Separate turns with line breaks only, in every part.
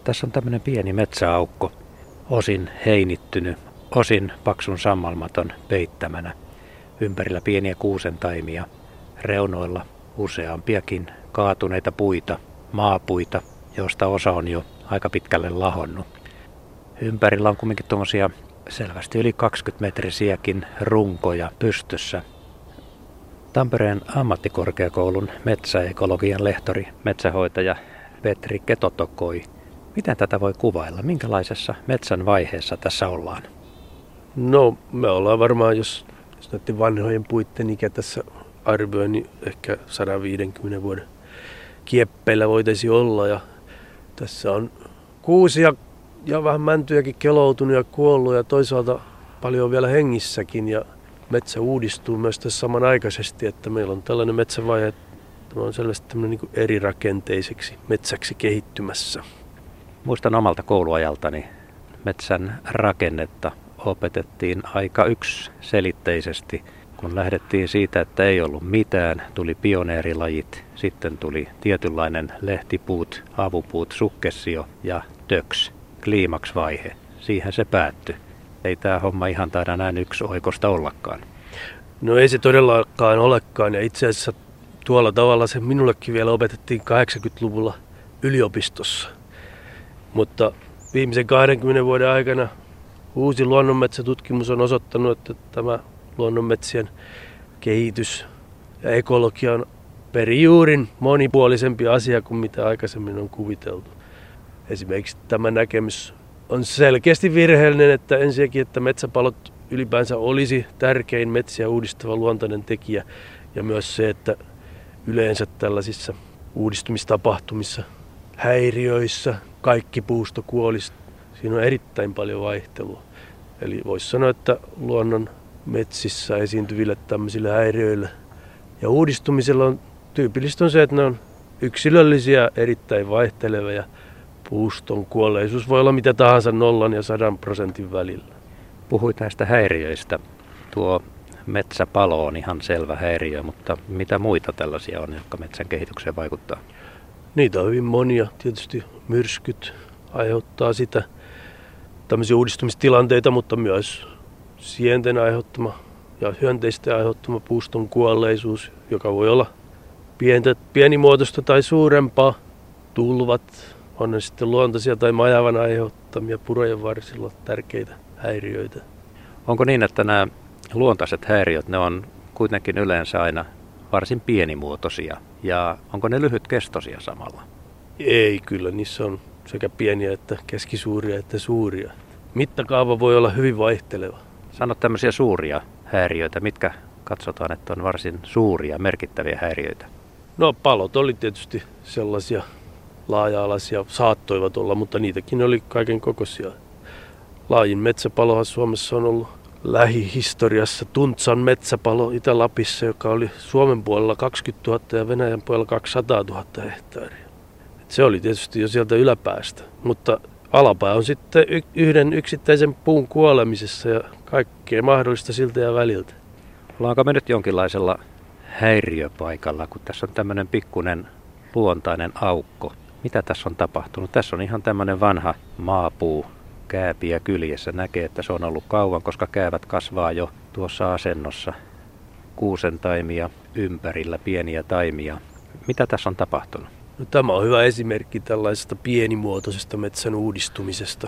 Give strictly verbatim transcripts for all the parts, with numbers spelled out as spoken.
Tässä on tämmöinen pieni metsäaukko, osin heinittynyt, osin paksun sammalmaton peittämänä. Ympärillä pieniä kuusentaimia, reunoilla useampiakin kaatuneita puita, maapuita, joista osa on jo aika pitkälle lahonnut. Ympärillä on kuitenkin tuommoisia selvästi yli kaksikymmentä metrisiäkin runkoja pystyssä. Tampereen ammattikorkeakoulun metsäekologian lehtori, metsähoitaja Petri Ketotokoi. Miten tätä voi kuvailla? Minkälaisessa metsän vaiheessa tässä ollaan?
No, me ollaan varmaan, jos, jos näiden vanhojen puitten ikä tässä arvioi, niin ehkä sata viisikymmentä vuoden kieppeillä voitaisiin olla. Ja tässä on kuusia ja vähän mäntyjäkin keloutunut ja kuollut ja toisaalta paljon vielä hengissäkin. Ja metsä uudistuu myös tässä samanaikaisesti, että meillä on tällainen metsävaihe, että on selvästi niin kuin erirakenteiseksi metsäksi kehittymässä.
Muistan omalta kouluajaltani metsän rakennetta opetettiin aika yksiselitteisesti. Kun lähdettiin siitä, että ei ollut mitään, tuli pioneerilajit, sitten tuli tietynlainen lehtipuut, avupuut, sukkessio ja töks, kliimaksvaihe. Siihen se päättyi. Ei tämä homma ihan taida näin yksi oikosta ollakaan.
No ei se todellakaan olekaan, ja itse asiassa tuolla tavalla se minullekin vielä opetettiin kahdeksankymmentäluvulla yliopistossa. Mutta viimeisen kahdenkymmenen vuoden aikana uusi luonnonmetsätutkimus on osoittanut, että tämä luonnonmetsien kehitys ja ekologia on perijuurin monipuolisempi asia kuin mitä aikaisemmin on kuviteltu. Esimerkiksi tämä näkemys on selkeästi virheellinen, että ensinnäkin, että metsäpalot ylipäänsä olisi tärkein metsiä uudistava luontainen tekijä, ja myös se, että yleensä tällaisissa uudistumistapahtumissa, häiriöissä, kaikki puusto kuolisi. Siinä on erittäin paljon vaihtelua. Eli voisi sanoa, että luonnon metsissä esiintyville tämmöisille häiriöille ja uudistumisella on tyypillistä on se, että ne on yksilöllisiä, erittäin vaihtelevia. Puuston kuolleisuus voi olla mitä tahansa nollan ja sadan prosentin välillä.
Puhuit näistä häiriöistä. Tuo metsäpalo on ihan selvä häiriö, mutta mitä muita tällaisia on, jotka metsän kehitykseen vaikuttaa?
Niitä on hyvin monia. Tietysti myrskyt aiheuttaa sitä, tämmöisiä uudistumistilanteita, mutta myös sienten aiheuttama ja hyönteisten aiheuttama puuston kuolleisuus, joka voi olla pientä, pienimuotoista tai suurempaa. Tulvat, on ne sitten luontaisia tai majavan aiheuttamia purojen varsilla tärkeitä häiriöitä.
Onko niin, että nämä luontaiset häiriöt, ne on kuitenkin yleensä aina varsin pienimuotoisia, ja onko ne lyhytkestoisia samalla?
Ei, kyllä niissä on sekä pieniä että keskisuuria että suuria. Mittakaava voi olla hyvin vaihteleva.
Sano tämmöisiä suuria häiriöitä, mitkä katsotaan, että on varsin suuria, merkittäviä häiriöitä?
No palot oli tietysti sellaisia laaja-alaisia, saattoivat olla, mutta niitäkin oli kaiken kokoisia. Laajin metsäpalohan Suomessa on ollut lähihistoriassa Tuntsan metsäpalo Itä-Lapissa, joka oli Suomen puolella kaksikymmentätuhatta ja Venäjän puolella kaksisataatuhatta hehtaaria. Se oli tietysti jo sieltä yläpäästä, mutta alapää on sitten yhden yksittäisen puun kuolemisessa ja kaikkea mahdollista siltä ja väliltä.
Ollaanko me nyt jonkinlaisella häiriöpaikalla, kun tässä on tämmöinen pikkunen luontainen aukko? Mitä tässä on tapahtunut? Tässä on ihan tämmöinen vanha maapuu, kääpiä kyljessä. Näkee, että se on ollut kauan, koska käävät kasvaa jo tuossa asennossa. Kuusentaimia ympärillä, pieniä taimia. Mitä tässä on tapahtunut?
No, tämä on hyvä esimerkki tällaisesta pienimuotoisesta metsän uudistumisesta.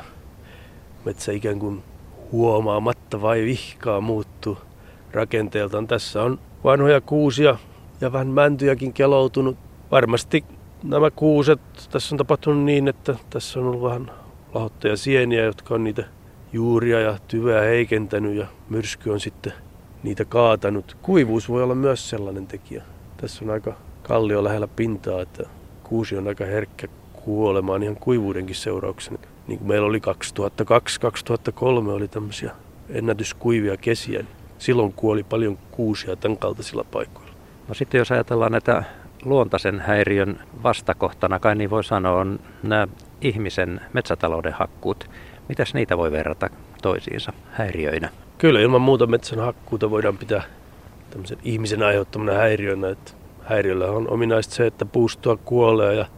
Metsä ikään kuin huomaamatta vai vihkaa muuttuu rakenteeltaan. Tässä on vanhoja kuusia ja vähän mäntyjäkin keloutunut. Varmasti nämä kuuset, tässä on tapahtunut niin, että tässä on ollut vähän lahottaja sieniä, jotka on niitä juuria ja tyveä heikentänyt ja myrsky on sitten niitä kaatanut. Kuivuus voi olla myös sellainen tekijä. Tässä on aika kallio lähellä pintaa, että kuusi on aika herkkä kuolemaan ihan kuivuudenkin seurauksena. Niin kuin meillä oli kaksituhattakaksi kaksituhattakolme oli tämmöisiä ennätyskuivia kesiä. Niin silloin kuoli paljon kuusia tämän kaltaisilla paikoilla.
No sitten jos ajatellaan näitä luontaisen häiriön vastakohtana, kai niin voi sanoa, on nämä ihmisen metsätalouden hakkuut. Mitäs niitä voi verrata toisiinsa häiriöinä?
Kyllä ilman muuta metsän hakkuuta voidaan pitää tämmöisen ihmisen aiheuttamana häiriönä. Että häiriöllä on ominaista se, että puustoa kuolee ja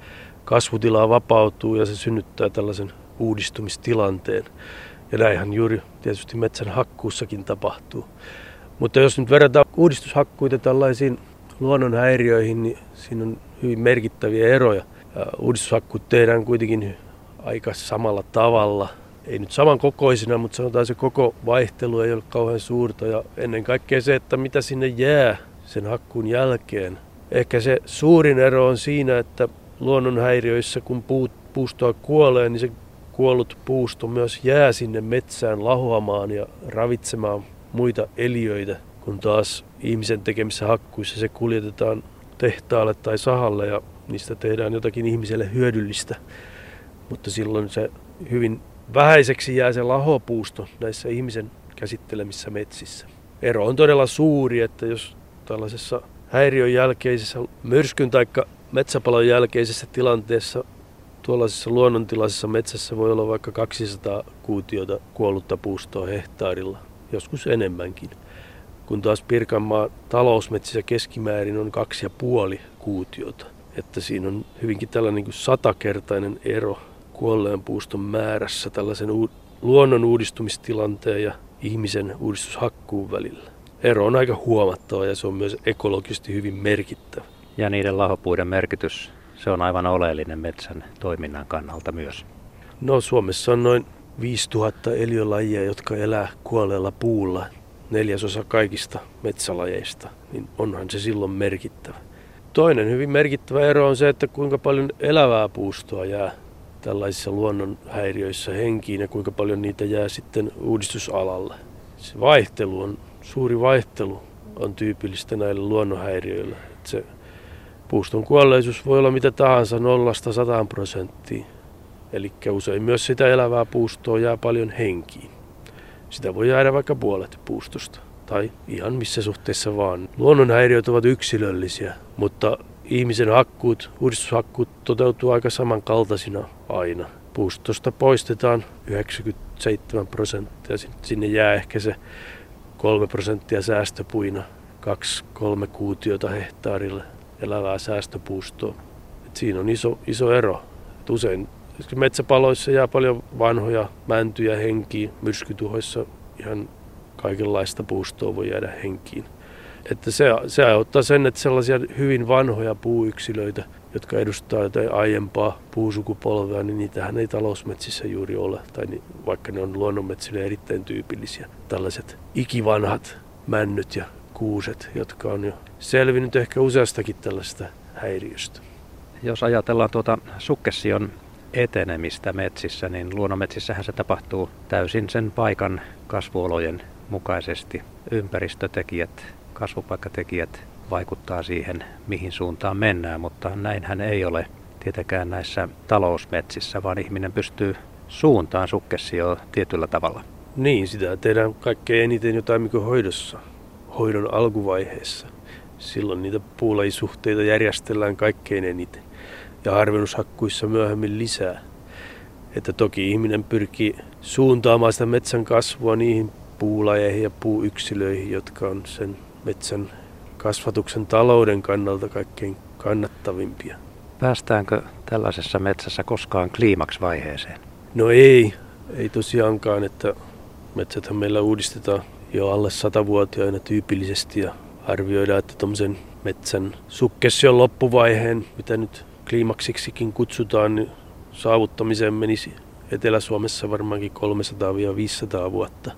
kasvutilaa vapautuu ja se synnyttää tällaisen uudistumistilanteen. Ja näinhän juuri tietysti metsän hakkuussakin tapahtuu. Mutta jos nyt verrataan uudistushakkuita tällaisiin luonnonhäiriöihin, niin siinä on hyvin merkittäviä eroja. Uudistushakkuut tehdään kuitenkin aika samalla tavalla. Ei nyt saman kokoisina, mutta sanotaan se koko vaihtelu ei ole kauhean suurta. Ja ennen kaikkea se, että mitä sinne jää sen hakkuun jälkeen. Ehkä se suurin ero on siinä, että luonnonhäiriöissä kun puut, puustoa kuolee, niin se kuollut puusto myös jää sinne metsään lahoamaan ja ravitsemaan muita eliöitä, kun taas ihmisen tekemissä hakkuissa se kuljetetaan tehtaalle tai sahalle ja niistä tehdään jotakin ihmiselle hyödyllistä. Mutta silloin se hyvin vähäiseksi jää se lahopuusto näissä ihmisen käsittelemissä metsissä. Ero on todella suuri, että jos tällaisessa häiriön jälkeisessä myrskyn tai metsäpalon jälkeisessä tilanteessa tuollaisessa luonnontilaisessa metsässä voi olla vaikka kaksisataa kuutiota kuollutta puustoa hehtaarilla, joskus enemmänkin. Kun taas Pirkanmaan talousmetsissä keskimäärin on kaksi ja puoli kuutiota. Että siinä on hyvinkin tällainen niin kuin satakertainen ero kuolleen puuston määrässä tällaisen u- luonnon uudistumistilanteen ja ihmisen uudistushakkuun välillä. Ero on aika huomattava ja se on myös ekologisesti hyvin merkittävä.
Ja niiden lahopuiden merkitys, se on aivan oleellinen metsän toiminnan kannalta myös.
No Suomessa on noin viisituhatta eliölajia, jotka elää kuolleella puulla, neljäsosa kaikista metsälajeista, niin onhan se silloin merkittävä. Toinen hyvin merkittävä ero on se, että kuinka paljon elävää puustoa jää tällaisissa luonnonhäiriöissä henkiin ja kuinka paljon niitä jää sitten uudistusalalle. Se vaihtelu on, suuri vaihtelu on tyypillistä näille luonnonhäiriöille. Että se puuston kuolleisuus voi olla mitä tahansa nollasta sataan prosenttia. Eli usein myös sitä elävää puustoa jää paljon henkiin. Sitä voi jäädä vaikka puolet puustosta tai ihan missä suhteessa vaan. Luonnonhäiriöt ovat yksilöllisiä, mutta ihmisen hakkuut, uudistushakkuut toteutuu aika samankaltaisina aina. Puustosta poistetaan yhdeksänkymmentäseitsemän prosenttia, sinne jää ehkä se kolme prosenttia säästöpuina, kaksi kolme kuutiota hehtaarille elävää säästöpuustoa. Et siinä on iso, iso ero. Et usein metsäpaloissa jää paljon vanhoja mäntyjä henkiin, myrskytuhoissa ihan kaikenlaista puustoa voi jäädä henkiin. Että se, se aiheuttaa sen, että sellaisia hyvin vanhoja puuyksilöitä, jotka edustaa jotain aiempaa puusukupolvea, niin niitähän ei talousmetsissä juuri ole. Tai niin, vaikka ne on luonnonmetsille erittäin tyypillisiä. Tällaiset ikivanhat männyt ja kuuset, jotka on jo selvinnyt ehkä useastakin tällaista häiriöstä.
Jos ajatellaan tuota sukkession etenemistä metsissä, niin luonnonmetsissähän se tapahtuu täysin sen paikan kasvuolojen mukaisesti. Ympäristötekijät, kasvupaikkatekijät vaikuttaa siihen, mihin suuntaan mennään, mutta näinhän ei ole tietenkään näissä talousmetsissä, vaan ihminen pystyy suuntaan sukkessioon tietyllä tavalla.
Niin, sitä tehdään kaikkein eniten jo taimikonhoidossa, hoidon alkuvaiheessa. Silloin niitä puulajisuhteita järjestellään kaikkein eniten ja harvennushakkuissa myöhemmin lisää. Että toki ihminen pyrkii suuntaamaan sitä metsän kasvua niihin puulajeihin ja puuyksilöihin, jotka on sen metsän kasvatuksen talouden kannalta kaikkein kannattavimpia.
Päästäänkö tällaisessa metsässä koskaan kliimaksvaiheeseen?
No ei, ei tosiaankaan, että metsäthän meillä uudistetaan jo alle satavuotiaina tyypillisesti ja arvioidaan, että tuommoisen metsän sukkession loppuvaiheen, mitä nyt kliimaksiksikin kutsutaan, niin saavuttamiseen menisi Etelä-Suomessa varmaankin kolmesataa viisisataa vuotta,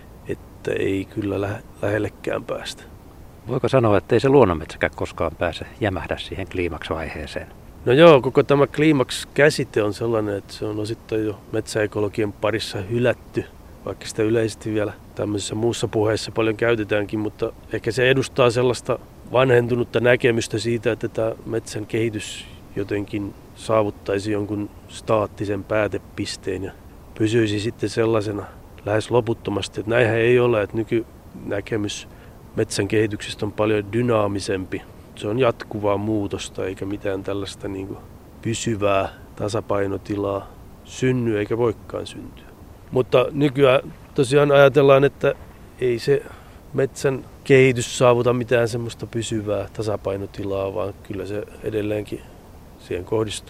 että ei kyllä lä- lähellekään päästä.
Voiko sanoa, että ei se luonnonmetsäkään koskaan pääse jämähdä siihen kliimaksvaiheeseen?
No joo, koko tämä kliimaks-käsite on sellainen, että se on osittain jo metsäekologian parissa hylätty, vaikka sitä yleisesti vielä tämmöisessä muussa puheessa paljon käytetäänkin, mutta ehkä se edustaa sellaista vanhentunutta näkemystä siitä, että tämä metsän kehitys jotenkin saavuttaisi jonkun staattisen päätepisteen ja pysyisi sitten sellaisena lähes loputtomasti. Että näinhän ei ole, että nykynäkemys metsän kehityksestä on paljon dynaamisempi. Se on jatkuvaa muutosta eikä mitään tällaista niin kuin pysyvää tasapainotilaa synny eikä voikaan syntyä. Mutta nykyään tosiaan ajatellaan, että ei se metsän kehitys saavuta mitään semmoista pysyvää tasapainotilaa, vaan kyllä se edelleenkin siihen kohdistuu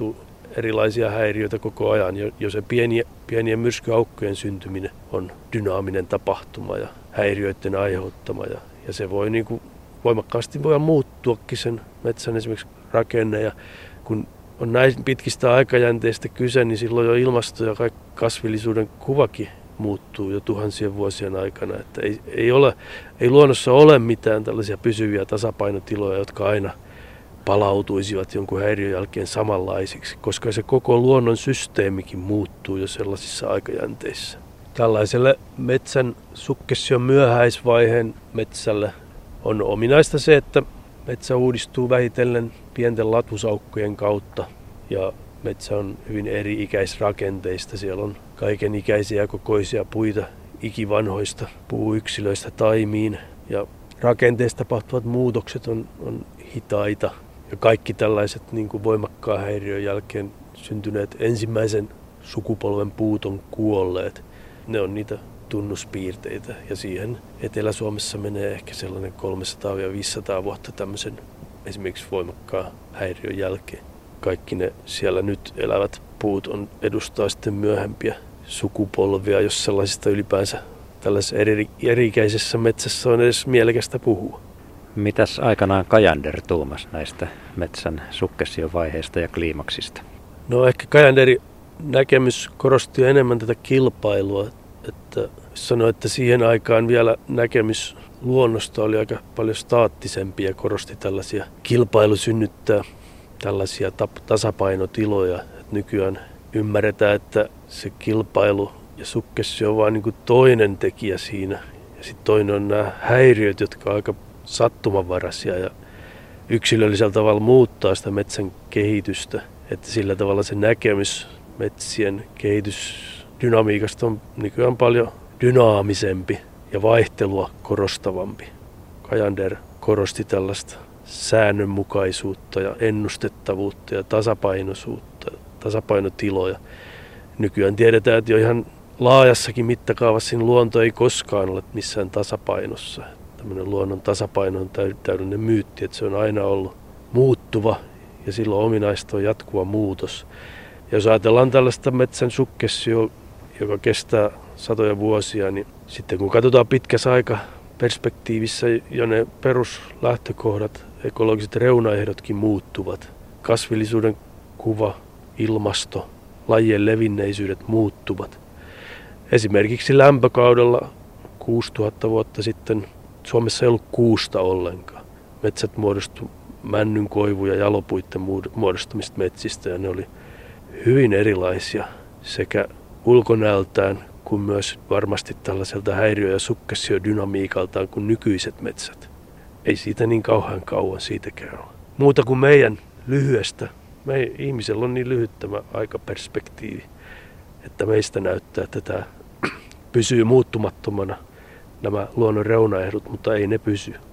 erilaisia häiriöitä koko ajan. Jo se pieniä, pienien myrskyaukkojen syntyminen on dynaaminen tapahtuma ja häiriöiden aiheuttama. Ja, ja se voi niin kuin voimakkaasti voi muuttuakin sen metsän esimerkiksi rakenne. Ja kun on näin pitkistä aikajänteistä kyse, niin silloin jo ilmasto ja kaikki kasvillisuuden kuvakin muuttuu jo tuhansien vuosien aikana. Että ei, ei, ole, ei luonnossa ole mitään tällaisia pysyviä tasapainotiloja, jotka aina palautuisivat jonkun häiriön jälkeen samanlaisiksi, koska se koko luonnon systeemikin muuttuu jo sellaisissa aikajänteissä. Tällaiselle metsän sukkession myöhäisvaiheen metsälle on ominaista se, että metsä uudistuu vähitellen pienten latusaukkojen kautta ja metsä on hyvin eri-ikäisrakenteista. Siellä on kaiken ikäisiä ja kokoisia puita ikivanhoista puuyksilöistä taimiin ja rakenteessa tapahtuvat muutokset on, on hitaita. Ja kaikki tällaiset niin kuin voimakkaan häiriön jälkeen syntyneet ensimmäisen sukupolven puut on kuolleet. Ne on niitä tunnuspiirteitä ja siihen Etelä-Suomessa menee ehkä sellainen kolmesataa viisisataa vuotta tämmöisen esimerkiksi voimakkaan häiriön jälkeen. Kaikki ne siellä nyt elävät puut on edustaa sitten myöhempiä sukupolvia, jos sellaisista ylipäänsä tällaisessa eri, eri-ikäisessä metsässä on edes mielekästä puhua.
Mitäs aikanaan Kajander tuumasi näistä metsän sukkessiovaiheista ja kliimaksista?
No ehkä Kajanderin näkemys korosti enemmän tätä kilpailua. Että sanoi, että siihen aikaan vielä näkemys luonnosta oli aika paljon staattisempi ja korosti tällaisia kilpailu synnyttää tällaisia tasapainotiloja. Et nykyään ymmärretään, että se kilpailu ja sukkessio on vain niin kuin toinen tekijä siinä. Ja sitten toinen on nämä häiriöt, jotka on aika sattumanvaraisia ja yksilöllisellä tavalla muuttaa sitä metsän kehitystä. Että sillä tavalla se näkemys metsien kehitysdynamiikasta on nykyään paljon dynaamisempi ja vaihtelua korostavampi. Kajander korosti tällaista säännönmukaisuutta ja ennustettavuutta ja tasapainoisuutta, tasapainotiloja. Nykyään tiedetään, että jo ihan laajassakin mittakaavassa niin luonto ei koskaan ole missään tasapainossa. Tämmöinen luonnon tasapaino on täydellinen myytti, että se on aina ollut muuttuva ja silloin ominaista on jatkuva muutos. Ja jos ajatellaan tällaista metsän sukkessio, joka kestää satoja vuosia, niin sitten kun katsotaan pitkässä aika perspektiivissä jo ne peruslähtökohdat, ekologiset reunaehdotkin muuttuvat. Kasvillisuuden kuva, ilmasto, lajien levinneisyydet muuttuvat. Esimerkiksi lämpökaudella kuusituhatta vuotta sitten Suomessa ei ollut kuusta ollenkaan. Metsät muodostu männyn, koivu ja jalopuitten muodostumista metsistä ja ne oli hyvin erilaisia sekä ulkonäöltään kuin myös varmasti tällaiselta häiriö- ja sukkessiodynamiikaltaan kuin nykyiset metsät. Ei siitä niin kauhean kauan siitäkään ole. Muuta kuin meidän lyhyestä. Me ihmisellä on niin lyhyt tämä aikaperspektiivi, että meistä näyttää, että tämä pysyy muuttumattomana nämä luonnon reunaehdot, mutta ei ne pysy.